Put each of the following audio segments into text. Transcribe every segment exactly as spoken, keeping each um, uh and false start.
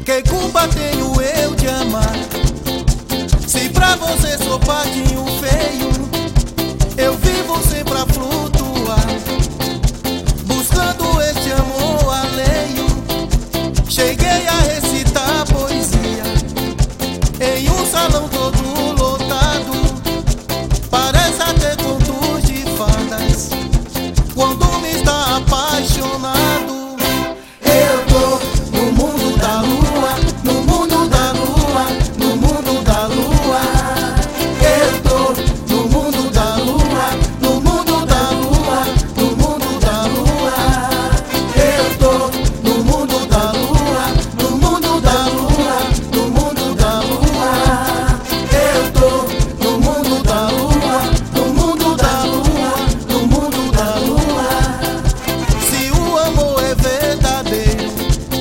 Que culpa tenho eu de amar? Se pra você sou patinho feio, eu vivo sempre a flutuar, buscando este amor alheio. Cheguei a recitar poesia em um salão todo lotado, parece até contos de fadas, quando me está apaixonado. Eu tô no mundo da lua, no mundo da lua, no mundo da lua. Eu tô no mundo da lua, no mundo da lua, no mundo da lua. Eu tô no mundo da lua, no mundo da lua, no mundo da lua. Eu tô no mundo da lua, no mundo da lua, no mundo da lua. Se o amor é verdadeiro,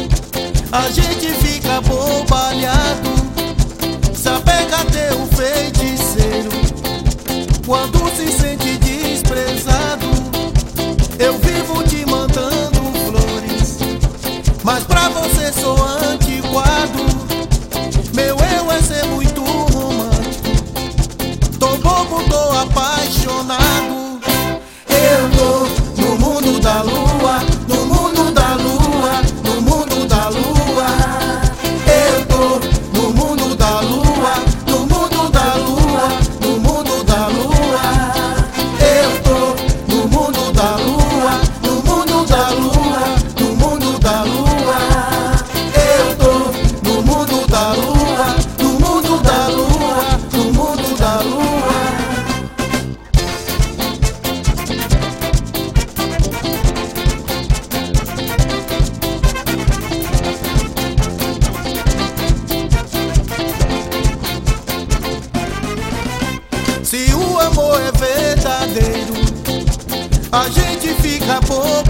a gente fica bobalhado, se apega até o feiticeiro quando se sente desprezado. Eu vivo te mandando flores, mas pra você sou antiquado. Meu eu é ser muito romântico, tô bobo, tô apaixonado. Eu tô no mundo da lua, no mundo da lua, no mundo da lua. Eu tô no mundo da lua, no mundo da lua, no mundo da lua. Eu tô no mundo da lua, no mundo da lua, no mundo da lua. Eu tô no mundo da lua, no mundo da lua, no mundo da lua. Se o amor é verdadeiro, a gente fica bobo.